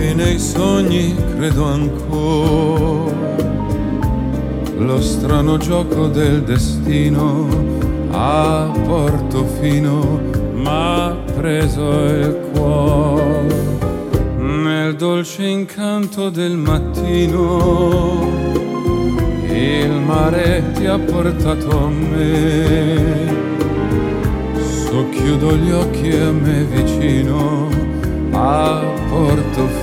e nei sogni credo ancora. Lo strano gioco del destino a Portofino m'ha preso il cuore. Nel dolce incanto del mattino il mare ti ha portato a me. Socchiudo gli occhi e a me vicino a Portofino